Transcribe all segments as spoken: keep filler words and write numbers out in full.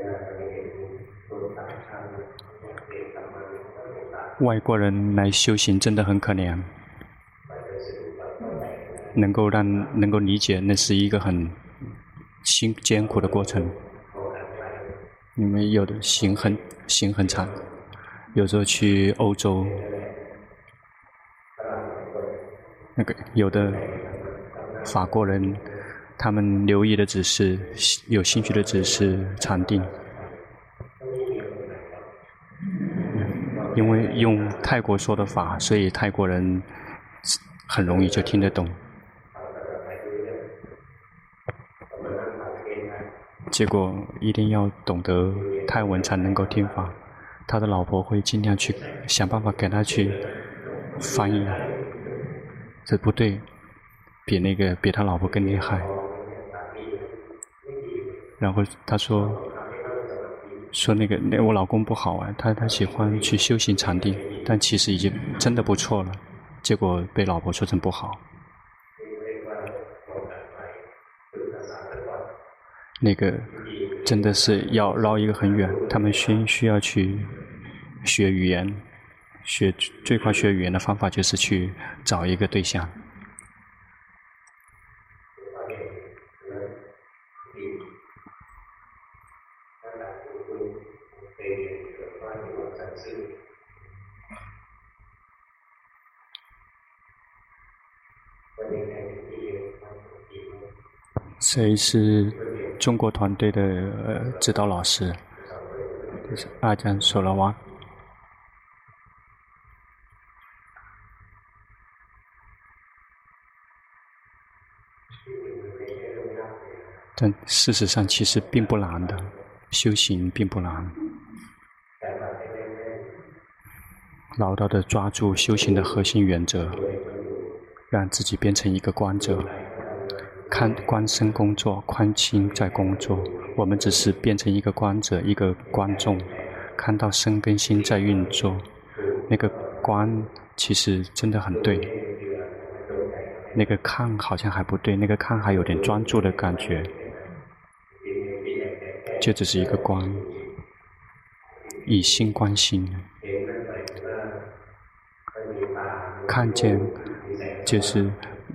外国人来修行真的很可怜，能够让能够理解，那是一个很辛艰苦的过程。你们有的行很行很长，有时候去欧洲，那个有的法国人，他们留意的只是有兴趣的只是禅定。因为用泰国说的法，所以泰国人很容易就听得懂。结果一定要懂得泰文才能够听法。他的老婆会尽量去想办法给他去翻译，这不对，比那个比他老婆更厉害。然后他说。说那个那我老公不好啊，他他喜欢去修行禅定，但其实已经真的不错了，结果被老婆说成不好。那个真的是要绕一个很远，他们需需要去学语言，学最快学语言的方法就是去找一个对象。谁是中国团队的、呃、指导老师？就是阿江索拉瓦。但事实上其实并不难的，修行并不难。牢牢地抓住修行的核心原则，让自己变成一个观者。看观身工作，观心在工作，我们只是变成一个观者，一个观众，看到身跟心在运作。那个观其实真的很对，那个看好像还不对，那个看还有点专注的感觉，就只是一个观，以心观心，看见就是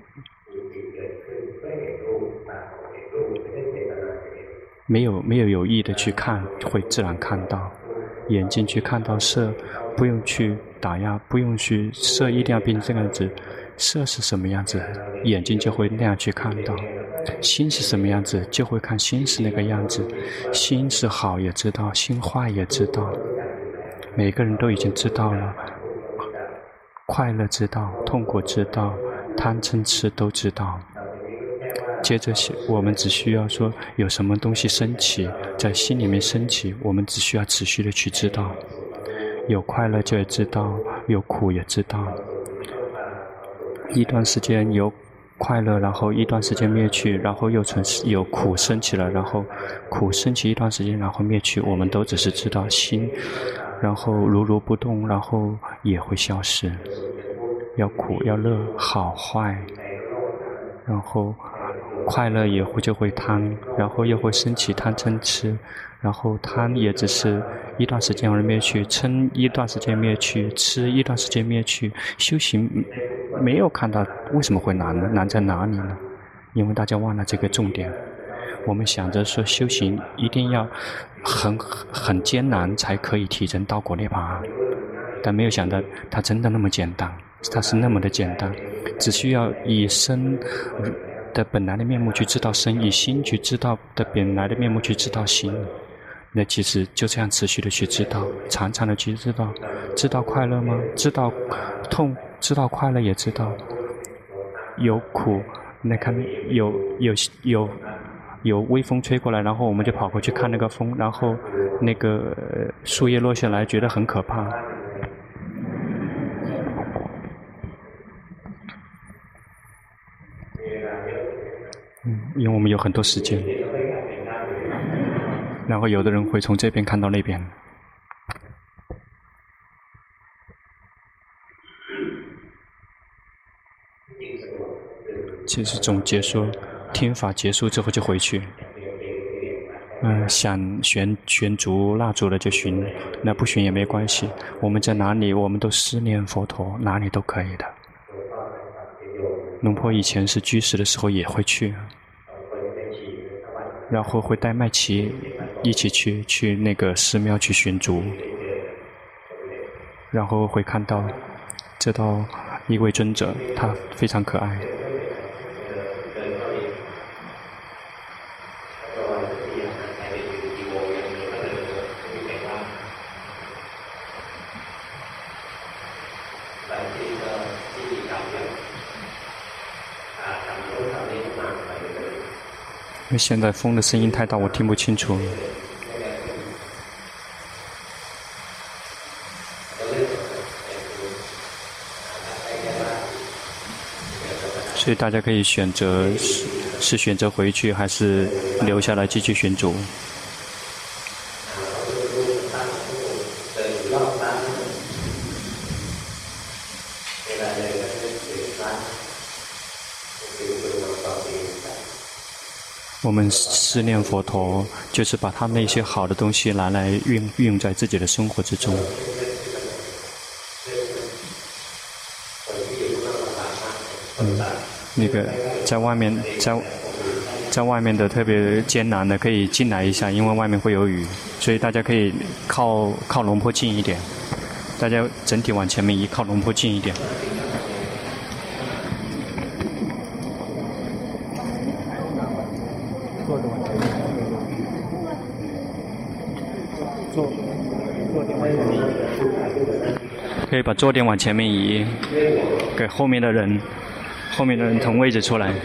没有没有有意的去看，会自然看到。眼睛去看到色，不用去打压，不用去色一定要变成这个样子，色是什么样子，眼睛就会那样去看到。心是什么样子，就会看心是那个样子。心是好也知道，心坏也知道。每个人都已经知道了，快乐知道，痛苦知道，贪嗔痴都知道。接着我们只需要说有什么东西升起，在心里面升起，我们只需要持续的去知道。有快乐就也知道，有苦也知道。一段时间有快乐，然后一段时间灭去，然后又存有苦升起了，然后苦升起一段时间，然后灭去，我们都只是知道心，然后如如不动，然后也会消失。要苦要乐，好坏，然后快乐也会就会贪，然后又会升起贪嗔痴，然后贪也只是一段时间而灭去，嗔一段时间灭去，痴一段时间灭去。修行没有看到为什么会难呢？难在哪里呢？因为大家忘了这个重点。我们想着说修行一定要很很艰难才可以提升道果涅槃，但没有想到它真的那么简单，它是那么的简单，只需要以身的本来的面目去知道身，以心去知道的本来的面目去知道心。那其实就这样持续的去知道，常常的去知道。知道快乐吗？知道痛，知道快乐也知道。有苦，那看有有有有微风吹过来，然后我们就跑过去看那个风，然后那个树叶落下来，觉得很可怕。嗯，因为我们有很多时间，然后有的人会从这边看到那边。其实总结说，听法结束之后就回去， 嗯、呃，想悬悬烛蜡烛的就寻，那不寻也没关系。我们在哪里，我们都思念佛陀，哪里都可以的。龙婆以前是居士的时候也会去，然后会带麦琪一起去去那个寺庙去寻烛，然后会看到这道一位尊者，他非常可爱。因为现在风的声音太大，我听不清楚。所以大家可以选择是是选择回去，还是留下来继续寻烛。我们思念佛陀，就是把他那些好的东西拿来运用在自己的生活之中。嗯，那个在外面，在在外面的特别艰难的可以进来一下，因为外面会有雨，所以大家可以靠靠龙坡近一点。大家整体往前面移，靠龙坡近一点。可以把坐垫往前面移，给后面的人，后面的人腾位置出来。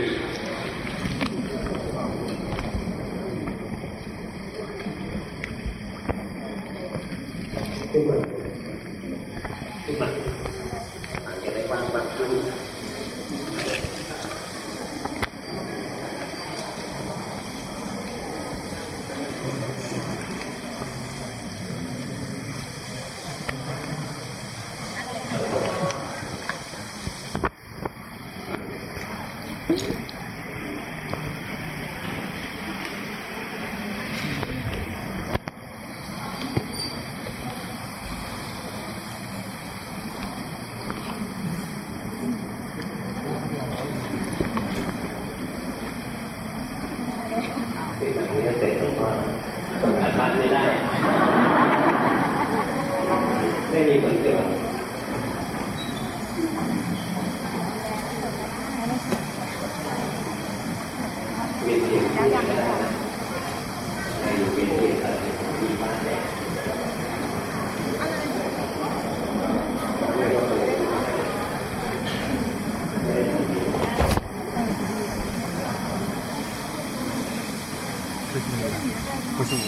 不是我。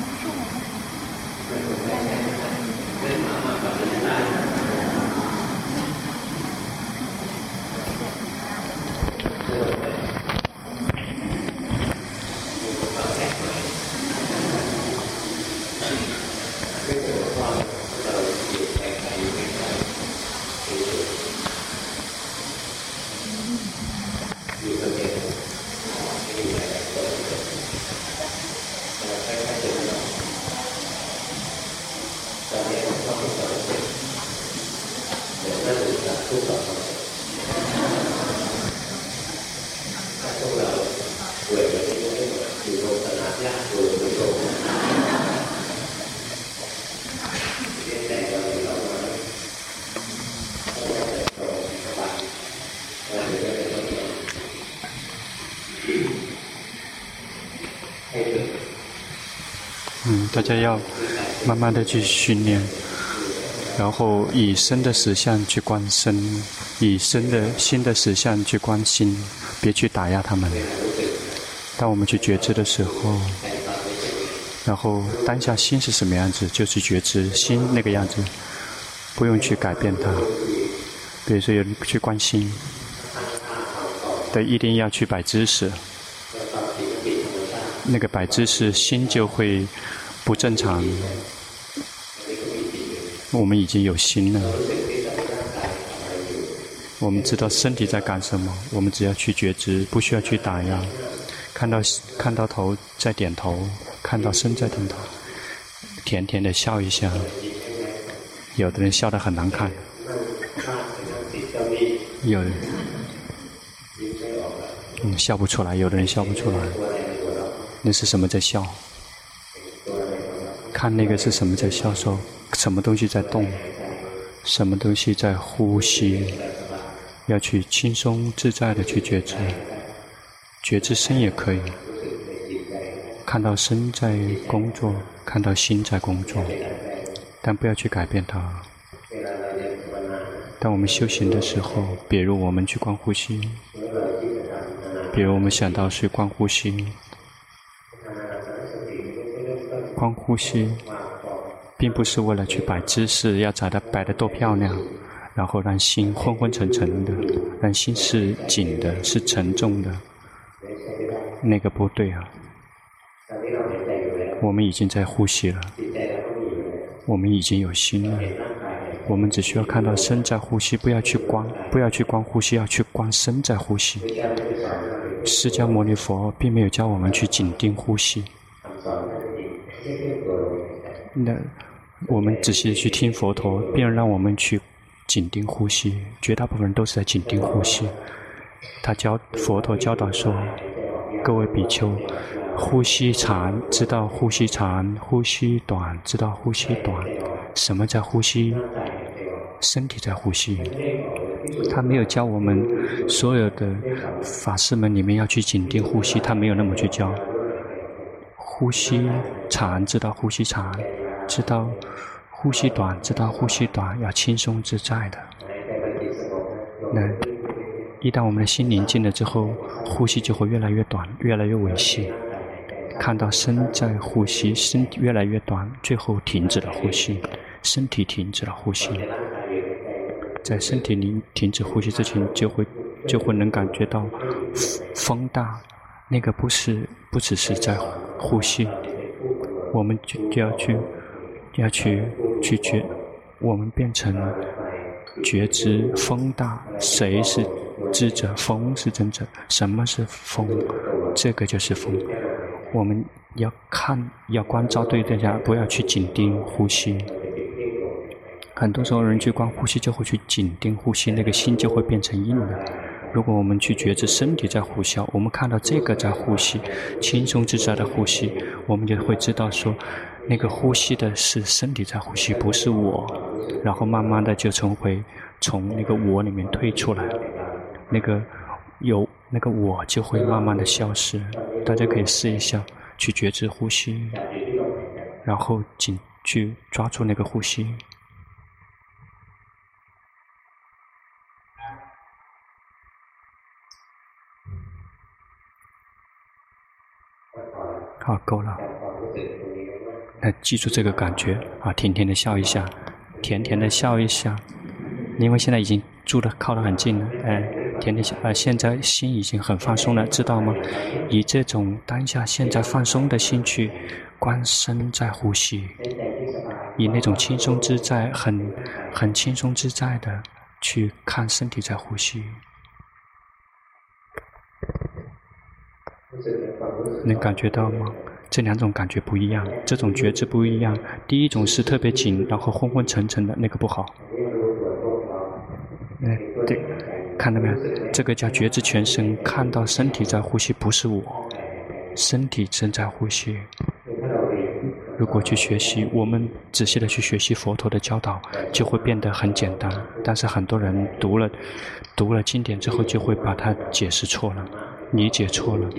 嗯，大家要慢慢的去训练，然后以身的实相去观身，以身的心的实相去观心，别去打压他们。当我们去觉知的时候，然后当下心是什么样子，就去觉知心那个样子，不用去改变它。比如说有人去观心，对，一定要去摆姿势。那个摆姿势，心就会不正常。我们已经有心了，我们知道身体在干什么，我们只要去觉知，不需要去打压。看到看到头再点头， 看到身在顶头，甜甜的笑一下。有的人笑得很难看，有人嗯笑不出来，有的人笑不出来。那是什么在笑？看那个是什么在笑？说什么东西在动？什么东西在呼吸？要去轻松自在的去觉知，觉知身也可以。看到身在工作，看到心在工作，但不要去改变它。当我们修行的时候，比如我们去观呼吸，比如我们想到去观呼吸，观呼吸并不是为了去摆姿势，要摆得摆得多漂亮，然后让心昏昏沉沉的，让心是紧的，是沉重的，那个不对啊。我们已经在呼吸了，我们已经有心了，我们只需要看到身在呼吸，不要去观，不要去观呼吸，要去观身在呼吸。释迦牟尼佛并没有教我们去紧盯呼吸，那我们仔细去听佛陀，并让我们去紧盯呼吸，绝大部分人都是在紧盯呼吸。他教佛陀教导说，各位比丘，呼吸长知道呼吸长，呼吸短知道呼吸短。什么在呼吸？身体在呼吸。他没有教我们所有的法师们里面要去紧盯呼吸，他没有那么去教。呼吸长知道呼吸长，知道呼吸短知道呼吸短，要轻松自在的。那一旦我们的心宁静了之后，呼吸就会越来越短，越来越维系。看到身在呼吸，身体越来越短，最后停止了呼吸，身体停止了呼吸。在身体里停止呼吸之前，就会就会能感觉到风大，那个不是不只是在呼吸，我们就就要去要去去觉，我们变成了觉知风大，谁是知者？风是真者。什么是风？这个就是风。我们要看，要关照对象，不要去紧盯呼吸。很多时候人去观呼吸，就会去紧盯呼吸，那个心就会变成硬的。如果我们去觉知身体在呼吸，我们看到这个在呼吸，轻松自在的呼吸，我们就会知道说，那个呼吸的是身体在呼吸，不是我。然后慢慢的就从回从那个我里面退出来，那个有那个我就会慢慢的消失。大家可以试一下，去觉知呼吸，然后紧去抓住那个呼吸。好，够了。那记住这个感觉啊，甜甜的笑一下，甜甜的笑一下，因为现在已经住的靠得很近了，哎，甜甜笑啊，现在心已经很放松了，知道吗？以这种当下现在放松的心去观身在呼吸，以那种轻松自在、很很轻松自在的去看身体在呼吸。能感觉到吗？这两种感觉不一样，这种觉知不一样。第一种是特别紧，然后昏昏沉沉的，那个不好。哎，对，看到没有？这个叫觉知全身，看到身体在呼吸，不是我，身体正在呼吸。如果去学习，我们仔细的去学习佛陀的教导，就会变得很简单。但是很多人读了读了经典之后，就会把它解释错了，理解错了。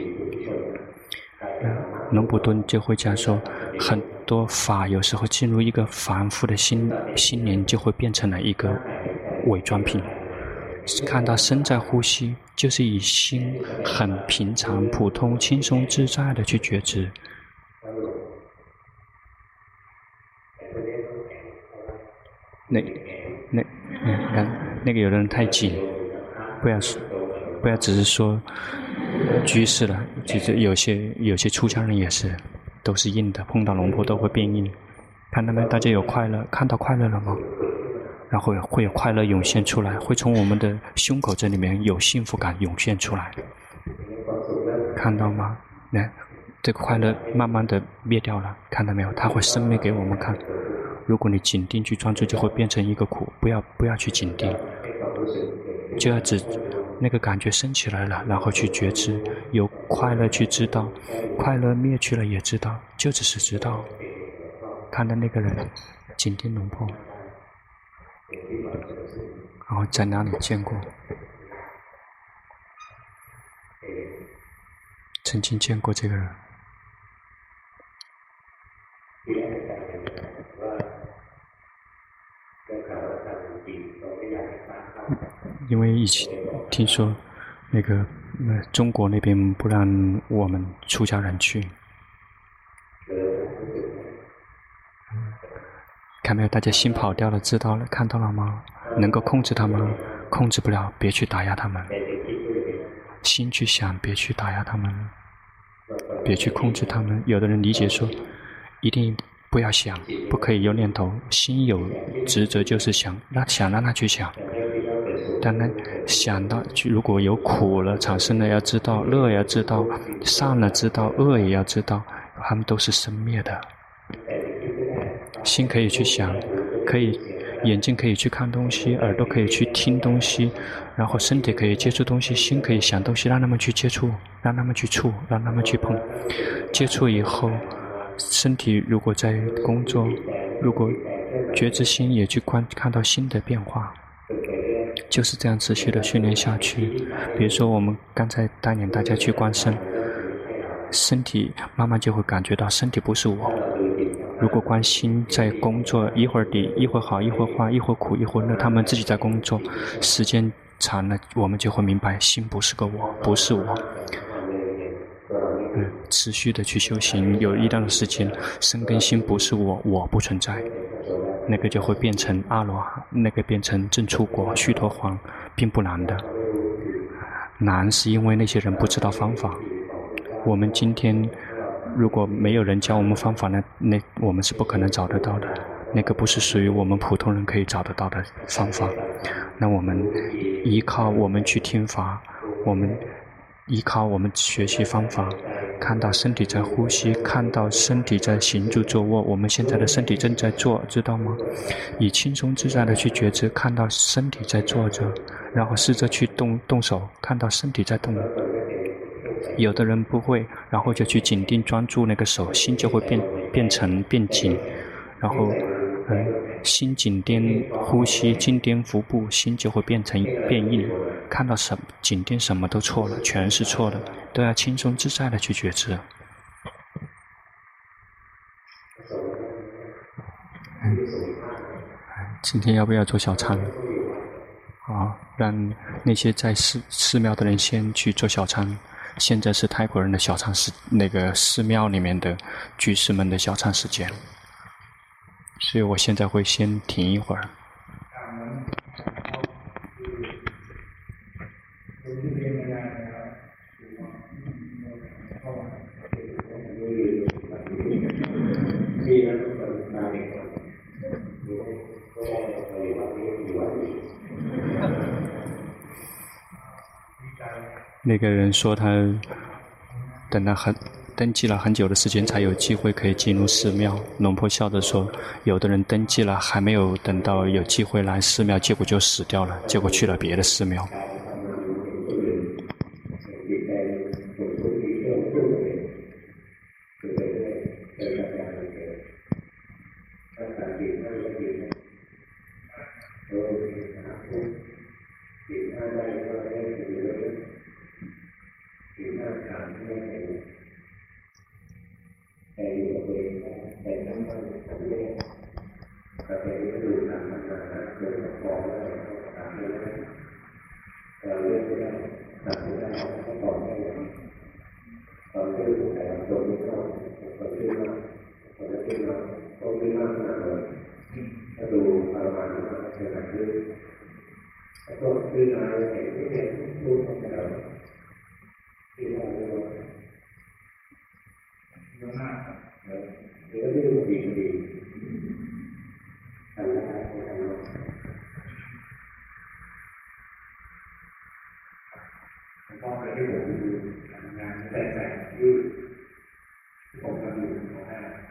龙普顿就会讲说，很多法有时候进入一个凡夫的心心灵，就会变成了一个伪装品。看到身在呼吸，就是以心很平常、普通、轻松自在的去觉知。那那那那个有的人太紧，不要不要只是说居士了，其实有些有些出家人也是，都是硬的，碰到龙婆都会变硬。看到没？大家有快乐，看到快乐了吗？然后会有快乐涌现出来，会从我们的胸口这里面有幸福感涌现出来，看到吗？那这个快乐慢慢的灭掉了，看到没有？它会生灭给我们看。如果你紧盯去专注，就会变成一个苦。不要不要去紧盯，就要只那个感觉升起来了，然后去觉知，有快乐去知道，快乐灭去了也知道，就只是知道。看到那个人紧盯龙婆，然后在哪里见过？曾经见过这个人。因为以前听说那个呃中国那边不让我们出家人去，看没有？大家心跑掉了，知道了，看到了吗？能够控制他们，控制不了，别去打压他们。心去想，别去打压他们，别去控制他们。有的人理解说，一定不要想，不可以有念头。心有职责就是想，让想让他去想。当然，想到如果有苦了产生了，要知道；乐要知道；善了知道；恶也要知道，他们都是生灭的。心可以去想，可以眼睛可以去看东西，耳朵可以去听东西，然后身体可以接触东西，心可以想东西，让他们去接触，让他们去触，让他们去碰。接触以后，身体如果在工作，如果觉知心也去观看到心的变化。就是这样持续的训练下去。比如说我们刚才带领大家去观身，身体慢慢就会感觉到身体不是我。如果观心在工作，一会儿低一会儿好，一会儿坏，一会儿苦一会儿乐，他们自己在工作，时间长了我们就会明白心不是个我，不是我。嗯，持续的去修行，有一段时间身跟心不是我，我不存在，那个就会变成阿罗汉，那个变成正出国须陀洹，并不难的。难是因为那些人不知道方法。我们今天如果没有人教我们方法呢，那我们是不可能找得到的。那个不是属于我们普通人可以找得到的方法。那我们依靠我们去听法，我们依靠我们学习方法，看到身体在呼吸，看到身体在行住坐卧，我们现在的身体正在做，知道吗？以轻松自在的去觉知，看到身体在坐着，然后试着去动动手，看到身体在动。有的人不会，然后就去紧盯专注那个手，心就会变变成变紧，然后嗯，心紧盯呼吸，紧盯腹部，心就会变成变硬。看到什么紧盯什么都错了，全是错的，都要轻松自在的去觉知。嗯，今天要不要做小餐？啊，让那些在寺寺庙的人先去做小餐。现在是泰国人的小餐时，那个寺庙里面的居士们的小餐时间，所以我现在会先停一会儿。那个人说他等了很登记了很久的时间才有机会可以进入寺庙。龙婆笑着说，有的人登记了还没有等到有机会来寺庙，结果就死掉了，结果去了别的寺庙。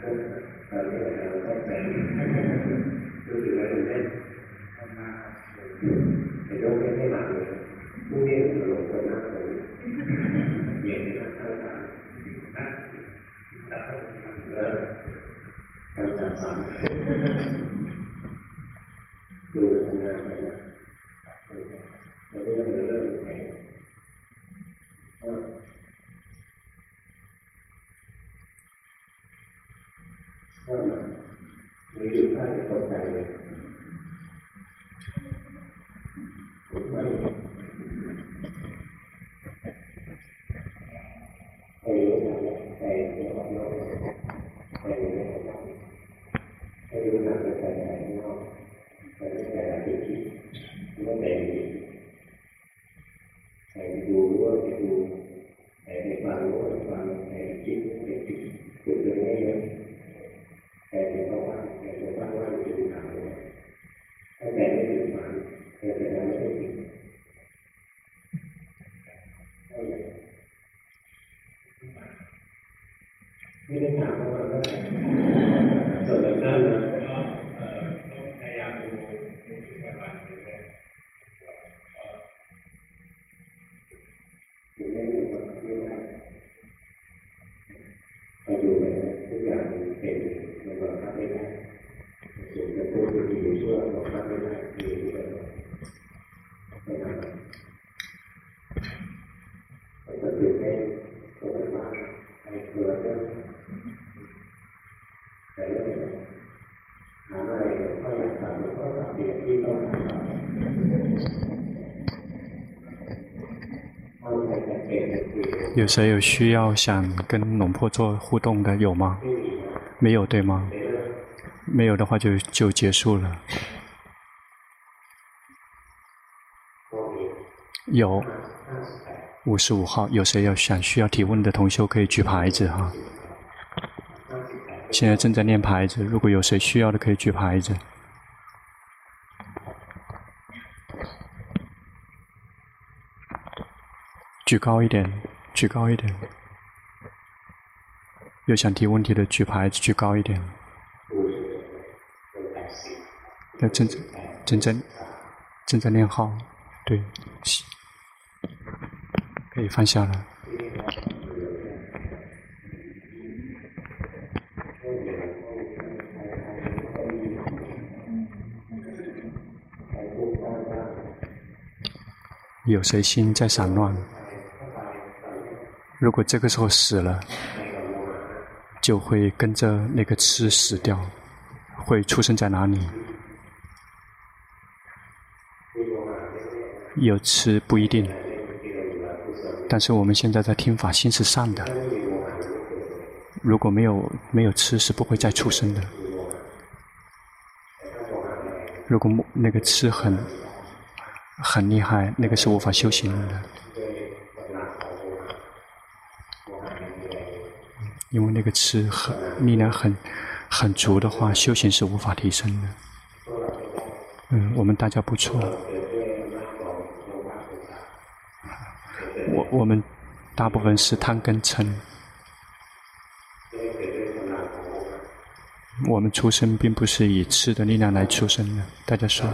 有谁有需要想跟龙婆做互动的有吗？没有对吗？没有的话就就结束了。有五十五号，有谁要想需要提问的同修可以举牌子哈。现在正在念牌子，如果有谁需要的可以举牌子。举高一点，举高一点。有想提问题的举牌子，举高一点。要正正正正正在念号，对，可以放下了。有谁心在散乱？如果这个时候死了，就会跟着那个痴死掉，会出生在哪里？有痴不一定，但是我们现在在听法，心是善的。如果没有没有痴，是不会再出生的。如果那个痴很很厉害，那个是无法修行的。因为那个痴很力量很很足的话，修行是无法提升的。嗯，我们大家不错。我我们大部分是贪跟嗔。我们出生并不是以痴的力量来出生的。大家说。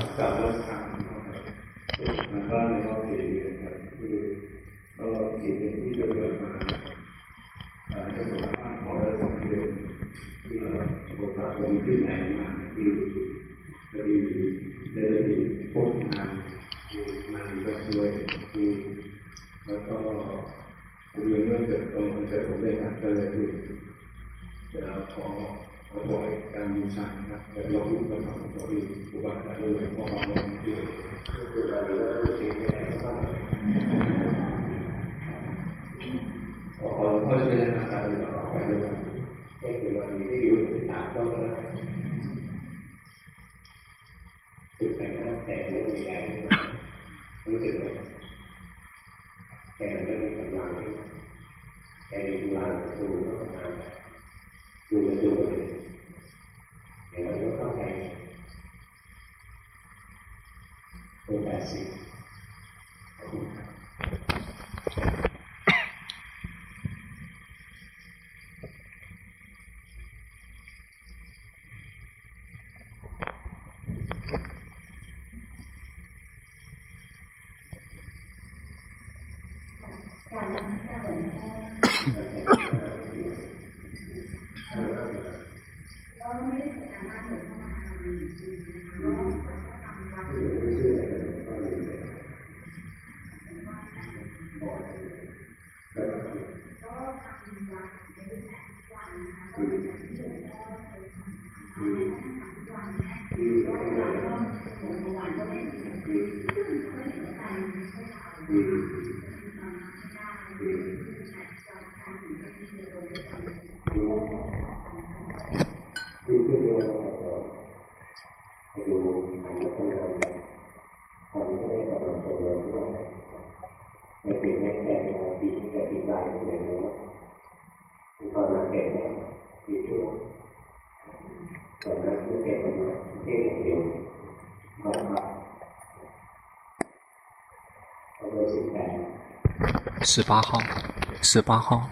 十八号，十八号，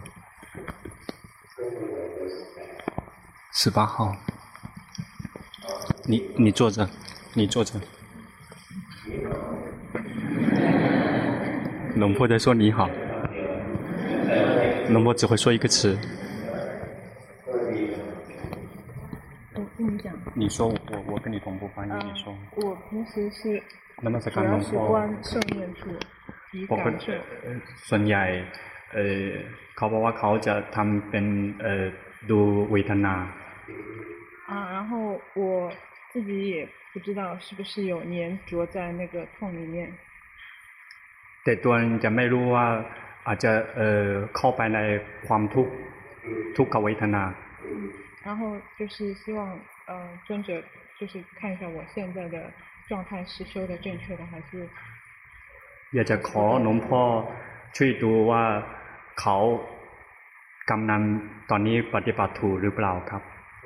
十八号，你你坐着，你坐着。龙婆在说你好，龙婆只会说一个词。 我跟你讲。你说我我跟你同步翻译，你说。 我平时是主要是观受念处。 ปกติส่วนใหญ่เอ่อเขาบอกว่าเขาจะทำเป็นเอ่อดูเวทนา啊，然后我自己也不知道是不是有粘着在那个痛里面。 แต่ตัวจะไม่รู้ว่าอาจจะเอ่อเข้าไปในความทุกข์ทุกขเวทนา然后就是希望呃尊者就是看一下我现在的状态是修的正确的还是。 อยากจะขอหลวงพ่อช่วยดูว่าเขากำนันตอนนี้ปฏิบัติถูกหรือเปล่าครับ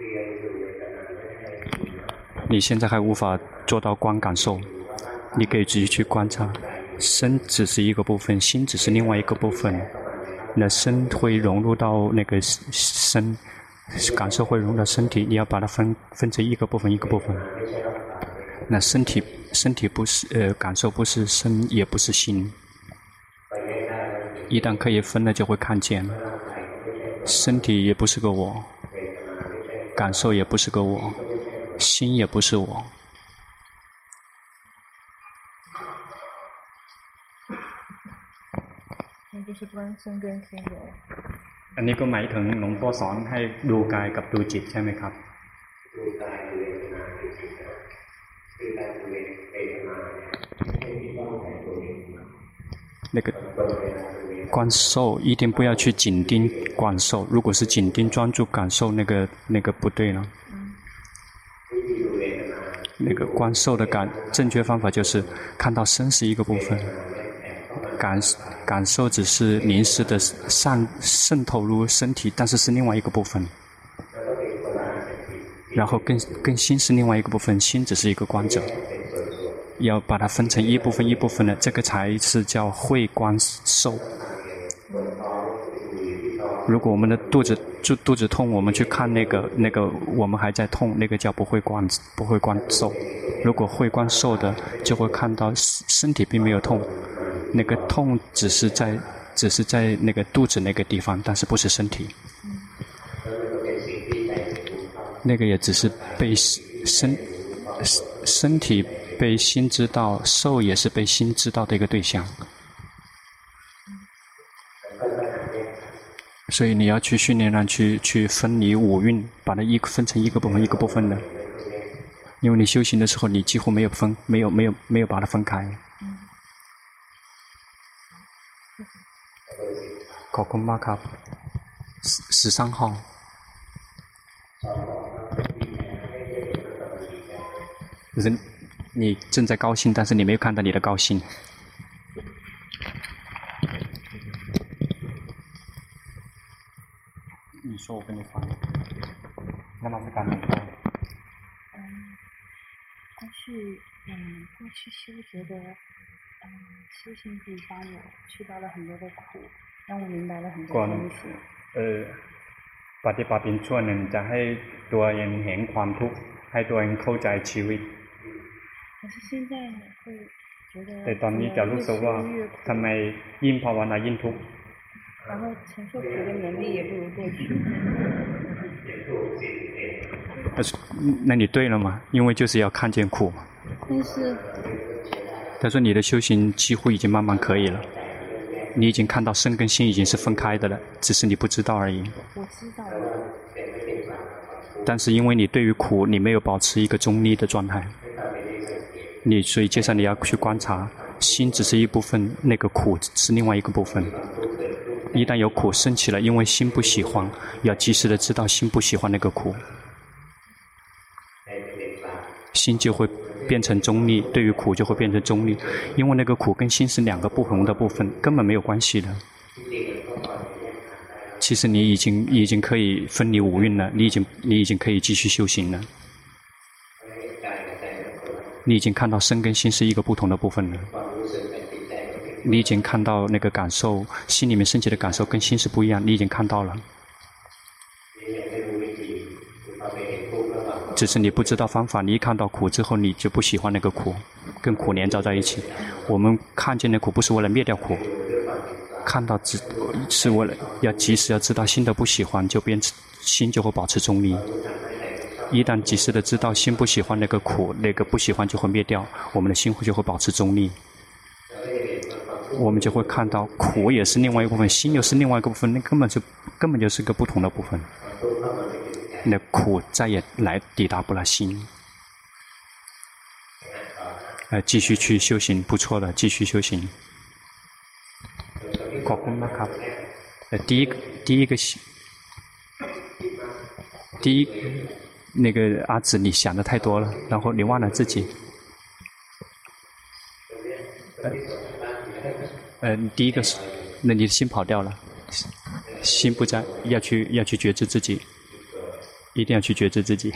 你现在还无法做到观感受，你可以直接去观察，身只是一个部分，心只是另外一个部分。那身会融入到那个身，感受会融入到身体，你要把它分分成一个部分一个部分。那身体身体不是呃感受不是身也不是心，一旦可以分了就会看见，身体也不是个我，感受也不是个我，心也不是我。 那就是观身跟心有。 อันนี้ก็หมายถึงหลวงพ่อสอนให้ดูกายกับดูจิตใช่ไหมครับ那个观受一定不要去紧盯感受，如果是紧盯专注感受，那个那个不对了。那个观受的感正确方法就是看到身是一个部分，感感受只是临时的散渗透入身体，但是是另外一个部分。然后跟跟心是另外一个部分，心只是一个观者。要把它分成一部分一部分的，这个才是叫会观受。如果我们的肚子就肚子痛，我们去看那个那个我们还在痛，那个叫不会观不会观受。如果会观受的，就会看到身体并没有痛，那个痛只是在只是在那个肚子那个地方，但是不是身体。那个也只是被身身体被心知道，受也是被心知道的一个对象。所以你要去训练让去去分离五蕴，把它一分成一个部分一个部分的。因为你修行的时候，你几乎没有分，没有没有没有把它分开。ขอบคุณมากครับ十三号。人，你正在高兴，但是你没有看到你的高兴。你说我跟你翻译，那么是干什么？ 嗯，过去嗯，过去修觉得，嗯，修行可以帮我去到了很多的苦，让我明白了很多东西。 呃，ปฏิบัติเป็นช่วงหนึ่งจะให้ตัวเองเห็นความทุกข์ให้ตัวเองเข้าใจชีวิต可是现在会觉得แต่ตอนนี้จะรู้สึกว่าทำไมยิ่งภาวนายิ่งทุกข์然后承受苦的能力也不如过去那你对了吗？因为就是要看见苦。 但是他说你的修行几乎已经慢慢可以了，你已经看到身跟心已经是分开的了，只是你不知道而已。 我知道了。 但是因为你对于苦你没有保持一个中立的状态，你所以接下来你要去观察，心只是一部分，那个苦是另外一个部分。一旦有苦升起了，因为心不喜欢，要及时的知道心不喜欢那个苦，心就会变成中立，对于苦就会变成中立，因为那个苦跟心是两个不同的部分，根本没有关系的。其实你已经已经可以分离五蕴了，你已经你已经可以继续修行了。你已经看到身跟心是一个不同的部分了。你已经看到那个感受，心里面升起的感受跟心是不一样，你已经看到了。只是你不知道方法，你一看到苦之后，你就不喜欢那个苦，跟苦连着在一起。我们看见的苦不是为了灭掉苦，看到只是为了要及时要知道心的不喜欢，就变心就会保持中立。一旦及时的知道心不喜欢那个苦，那个不喜欢就会灭掉，我们的心就会保持中立。我们就会看到苦也是另外一部分，心又是另外一个部分，那根本就根本就是个不同的部分。那苦再也来抵达不了心。呃，继续去修行，不错的，继续修行。ขอบคุณมากครับ呃，第一个第一个第一那个阿紫，你想的太多了，然后你忘了自己。呃，第一个是，那你的心跑掉了，心不在，要去要去觉知自己，一定要去觉知自己。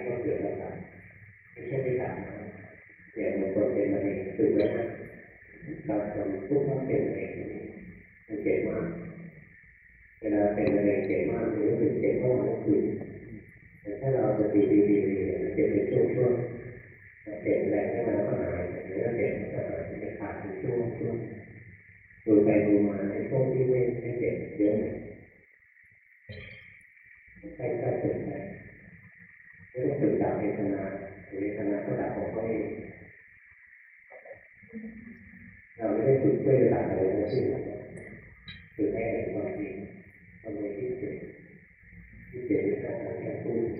อเราคนพูดว่าเป็นเองมันเจ็บมากเวลาเป็นอะไรเจ็บมากหรือรู้สึกเจ็บมากก็คือแต่ถ้าเราจะดีดีดีเจ็บเป็นช่วงๆเจ็บแรงให้มันก็หายหรือว่าเจ็บก็หายจะขาดเป็นช่วงๆดูไปดูมาในพวกที่ไม่ไม่เจ็บเยอะใกล้ๆเกิดไปไม่ได้ฝึกดับเวทนาเวทนาก็ดับของเขาเองเราไม่ได้ฝึกเพื่อดับอะไรทั้งสิ้นฝึกให้เห็นความจริงทำในที่เจ็บที่เจ็บไม่ต้องการแค่พูด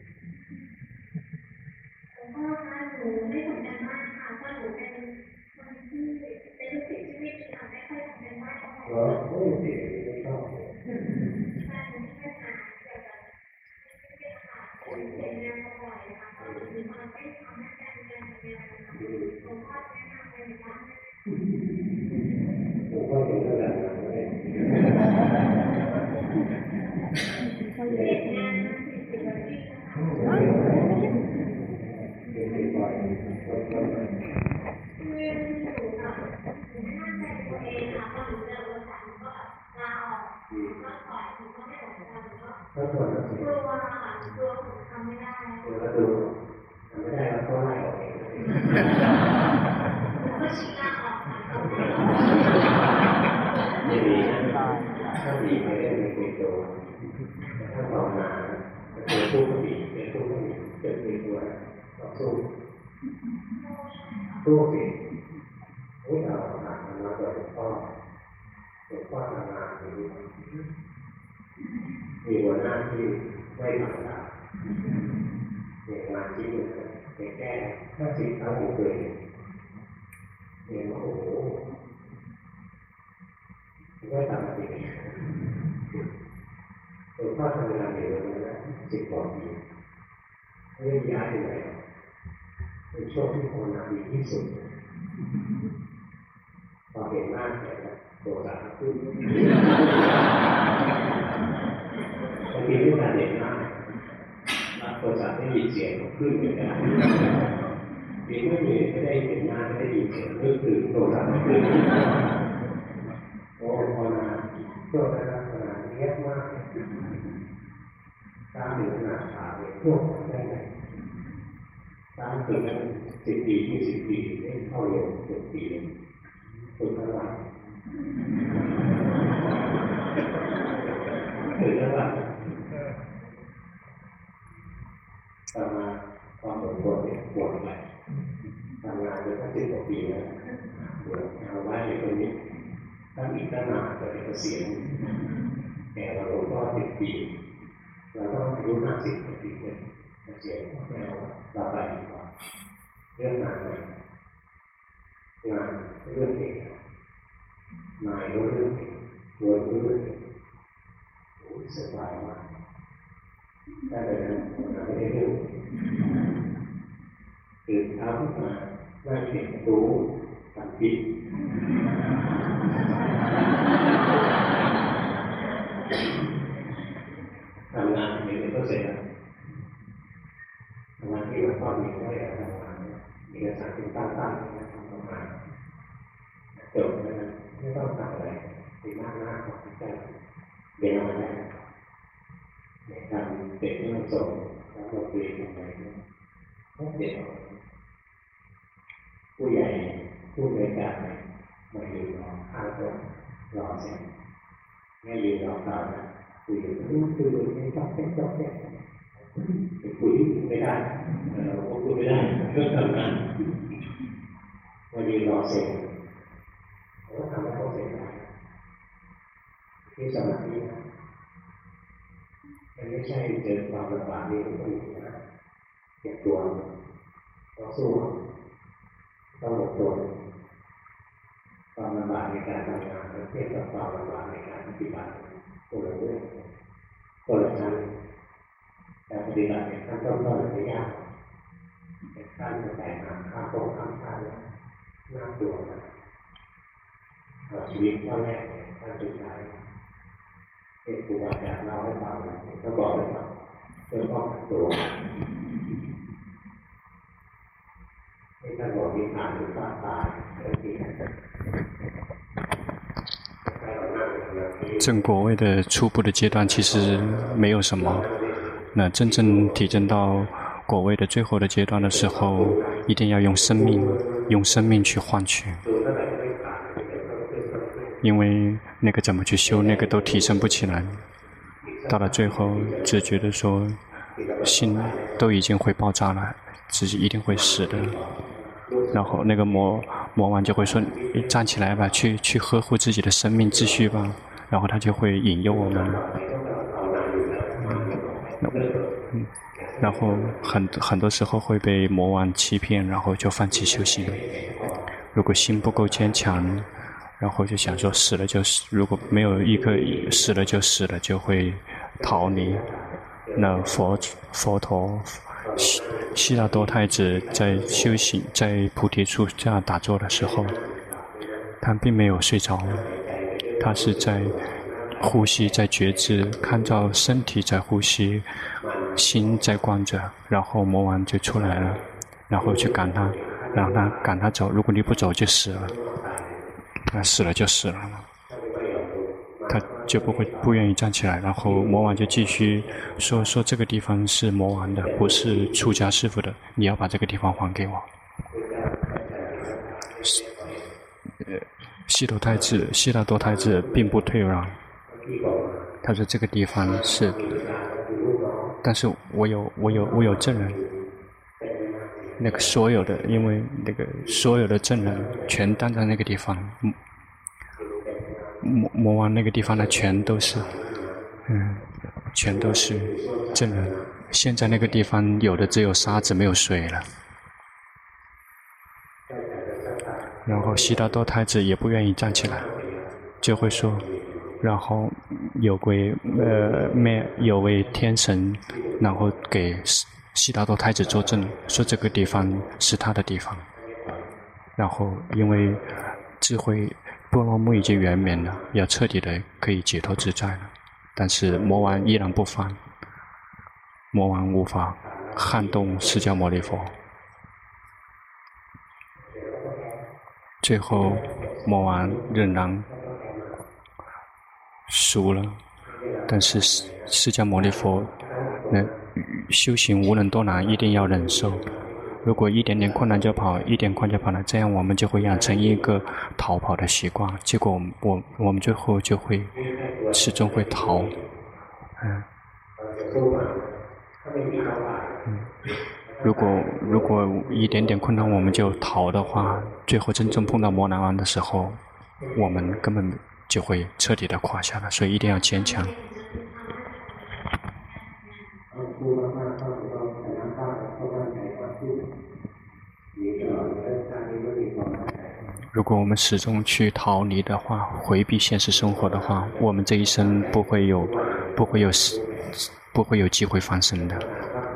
หลวงพ่อคะหนูไม่ทำงานบ้านค่ะเพราะหนูเป็นคนที่เป็นลูกศิษย์ที่ไม่ทำไม่ค่อยทำงานบ้านเท่าไหร่เพราะผู้ศิษย์ไม่ชอบใช่หนูไม่ค่อยทำเกี่ยวกับไม่ได้ค่ะเป็นเรื่องบ่อยนะคะเพราะหนูมีความไม่ทำให้การเรียนเรียนนะคะหลวงพ่อแนะนำเลยว่าหลวงพ่อถึงขนาดนั้นเลยเด็กงานสิบสิบนาทีนะคะเด็กบ่อยก็ก็เรียนอยู่ค่ะหนูไม่มั่นใจตัวเองค่ะพอหนูเจอบริษัทหนูก็ลาออกก็ถอยหนูก็ไม่ออกจากหนูก็ก็ส่วนนั้นกลัวค่ะกลัวหนูทำไม่ได้เดี๋ยวก็ดูทำไม่ได้แล้วก็ไล่ออกเองหนูก็ชี้ลาออกค่ะไม่ดีถ้าดีไม่ได้เป็นตัวโตถ้าต่อมาเป็นผู้ก็ดีเป็นผู้ก็ดีเป็นตัวต่อสู้สู้สิพวกเราผ่านมาโดยหลวงพ่อหลวงพ่อทำงานนี้มีหัวหน้าที่ไม่ธรรมดาเนี่ยงานที่หนึ่งเนี่ยแก้ถ้าสิ่งทั้งหมดเลยเนี่ยโอ้โหไม่ทำอะไรหลวงพ่อทำงานอยู่ตรงนั้นสิบกว่าปีไม่ได้ย้ายไปไหนเป็นช่วงที่ภาวนาดีที่สุดพอเห็นหน้าแกโตสาขึ้นบางทีไม่ทันเห็นหน้าโตสาได้ยินเสียงขึ้นเหมือนกันเพียงไม่มีไม่ได้เห็นหน้าไม่ได้ยินเสียงก็คือโตสาขึ้นโอ้ภาวนาโตสาภาวนาเยอะมากตามอยู่ขนาดขาเลยพวกได้ไหมตามฝึกนั้นสิบปียี่สิบปีได้เข้าโยมสิบปีฝึกทั้งวันฝึกทั้งวันต่อมาความอดทนเนี่ยปวดไปทำงานมาตั้งสิบกว่าปีแล้วเดี๋ยวเอาไว้อยู่ตรงนี้ถ้าอีกตั้งนานจะเป็นเกษียณแต่เราหลวงพ่อสิบปีเราต้องอายุห้าสิบกว่าปีเลยเกษียณแล้วเราไปดีกว่าเรื่องงานเลยงานเรื่องเองนายรู้เรื่องเองตัวรู้เรื่องเองโอ้สบายมากแต่เลยนะเราไม่ได้รู้ตื่นเช้าขึ้นมาหน้าเห็นรู้ทันทีทำงานเดี๋ยวก็เสร็จแล้วทำงานที่หลวงพ่อมีก็ได้ทำงานเอกสารที่ตั้งตั้งทำงานจบแล้วนะไม่ต้องทำอะไรที่หน้าหน้าของใจเดี๋ยวอะไรในการเด็กที่มันส่งแล้วเราคุยกันไปก็เด็กผู้ใหญ่ผู้บริการมาอยู่รอข้างตัวรอเสร็จไม่ยืนรอเรานะคุยกันรู้คุยกันไม่ชอบแค่ชอบแค่คุยไม่ได้เราคุยไม่ได้เรื่องทำงานมายืนรอเสร็จเราทำให้เขาเสร็จได้ที่สมาธินะมันไม่ใช่เจอความลำบากนี้ทุกคนนะเก็บตัวต้องสู้ต้องอดทนความลำบากในการทำงานเทียบกับความลำบากในการปฏิบัติคนละเรื่องคนละชั้นการปฏิบัติในขั้นต้นก็ไม่ยากแต่ขั้นแต่งานข้ามตรงข้ามชาติน่ากลัวนะเอาชีวิตข้อแรกขั้นสุดท้ายเป็นครูบาอาจารย์เล่าให้ฟังก็บอกให้ฟังเพื่อป้องกันตัวให้ท่านบอกมีทางหรือว่าตายเรื่องที่正果位的初步的阶段其实没有什么，那真正提升到果位的最后的阶段的时候，一定要用生命，用生命去换取。因为那个怎么去修，那个都提升不起来。到了最后，只觉得说，心都已经会爆炸了，自己一定会死的。然后那个魔魔王就会说：“你站起来吧，去去呵护自己的生命秩序吧。”然后他就会引诱我们。嗯，然后很很多时候会被魔王欺骗，然后就放弃修行。如果心不够坚强，然后就想说死了就死，如果没有一个死了就死了，就会逃离。那佛佛陀悉悉达多太子在修行，在菩提树下打坐的时候，他并没有睡着，他是在呼吸，在觉知，看到身体在呼吸，心在观着，然后魔王就出来了，然后去赶他，让他赶他走，如果你不走就死了。那死了就死了，他就不会不愿意站起来，然后魔王就继续说说这个地方是魔王的，不是出家师父的，你要把这个地方还给我。呃，悉陀太子、悉达多太子并不退让，他说这个地方是，但是我有我有我有证人。那个所有的，因为那个所有的证人全站在那个地方，魔魔王那个地方呢，全都是，嗯，全都是证人。现在那个地方有的只有沙子，没有水了。然后悉达多太子也不愿意站起来，就会说，然后有位呃没有位天神，然后给悉达多太子作证，说这个地方是他的地方。然后因为智慧波罗蜜已经圆满了，要彻底的可以解脱自在了，但是魔王依然不放，魔王无法撼动释迦牟尼佛。最后魔王仍然输了，但是释迦牟尼佛那修行无论多难，一定要忍受。如果一点点困难就跑，一点困难就跑了，这样我们就会养成一个逃跑的习惯。结果我们我我们最后就会始终会逃。嗯，嗯，如果如果一点点困难我们就逃的话，最后真正碰到魔难王的时候，我们根本就会彻底的垮下了。所以一定要坚强。如果我们始终去逃离的话，回避现实生活的话，我们这一生不会有不会有不会有机会翻身的。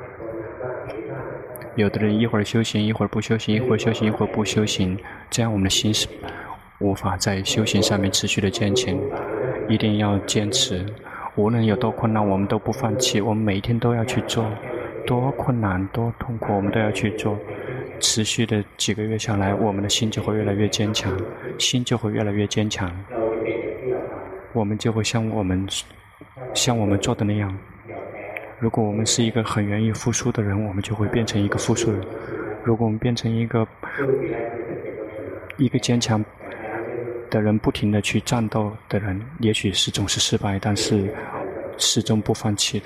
有的人一会儿修行，一会儿不修行，一会儿修行，一会儿不修行，这样我们的心是无法在修行上面持续的坚持。一定要坚持，无论有多困难我们都不放弃，我们每一天都要去做，多困难多痛苦我们都要去做。持续的几个月下来，我们的心就会越来越坚强，心就会越来越坚强，我们就会像我们像我们做的那样。如果我们是一个很愿意付出的人，我们就会变成一个付出人。如果我们变成一个一个坚强的人，不停地去战斗的人，也许是总是失败，但是始终不放弃的。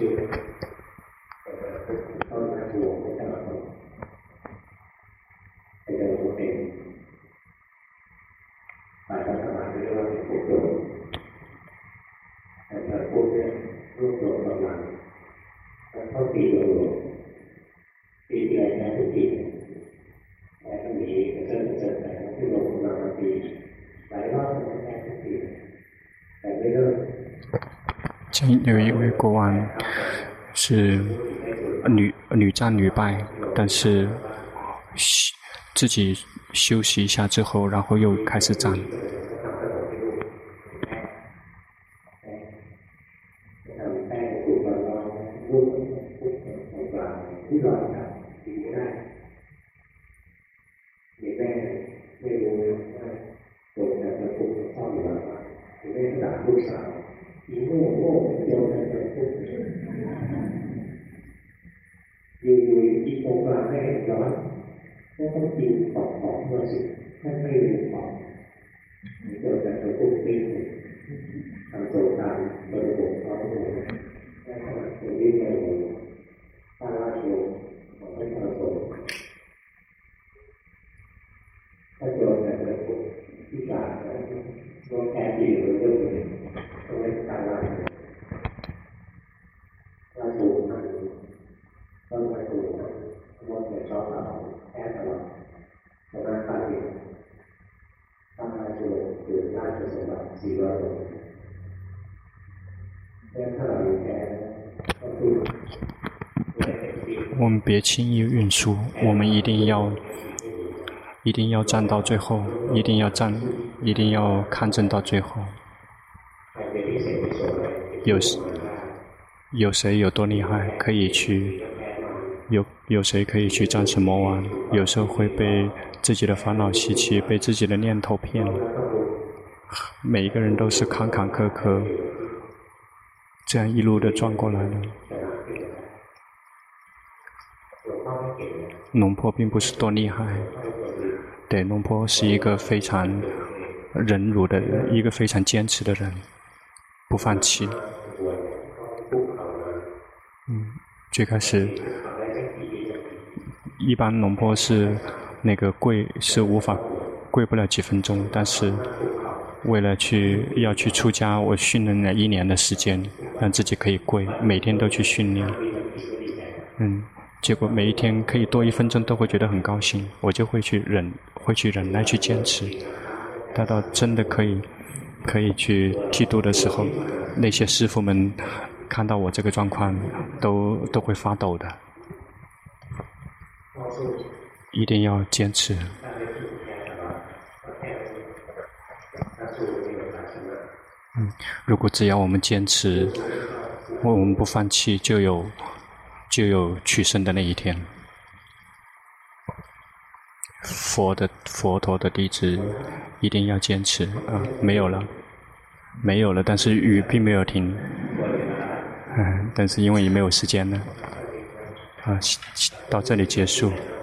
有一位国王是屡屡战屡败，但是自己休息一下之后，然后又开始战。 สาวอีโง่โง่เดียวกันกับพวกอยู่ๆอีโคกลางให้ย้อนก็ต้องกินปอกปอกเมื่อสิให้ไม่ลืมปอกเดียวกันกับพวกนี้ทำโซตามบริบทเขาเลยและขณะนี้ในพระราชโอของพระราชโอถ้าโดนแต่ละคนที่กลางโดนแอบดีหรือเรื่องอื่นต้องเป็นการไล่ราชโอนั่นต้องราชโอนั่นมดเนี่ยชอบเราแอบตลอดเพราะนั้นตาดีพระราชโอคือราชสมบัติสี่ร้อยองค์我们别轻易认输，我们一定要一定要站到最后，一定要站，一定要抗争到最后。有有谁有多厉害，可以去有有谁可以去战胜魔王？有时候会被自己的烦恼习气，被自己的念头骗了。每一个人都是坎坎坷坷，这样一路的转过来了。龙婆并不是多厉害，对，龙婆是一个非常忍辱的人，一个非常坚持的人，不放弃。嗯，最开始，一般龙婆是那个跪是无法跪不了几分钟，但是为了去要去出家，我训练了一年的时间，让自己可以跪，每天都去训练。嗯。结果每一天可以多一分钟都会觉得很高兴，我就会去忍，会去忍耐去坚持。待到真的可以可以去剃度的时候，那些师父们看到我这个状况都都会发抖的。一定要坚持。嗯，如果只要我们坚持，我们不放弃，就有就有取胜的那一天。佛的佛陀的弟子一定要坚持啊！没有了，没有了，但是雨并没有停，嗯，但是因为也没有时间了，啊，到这里结束。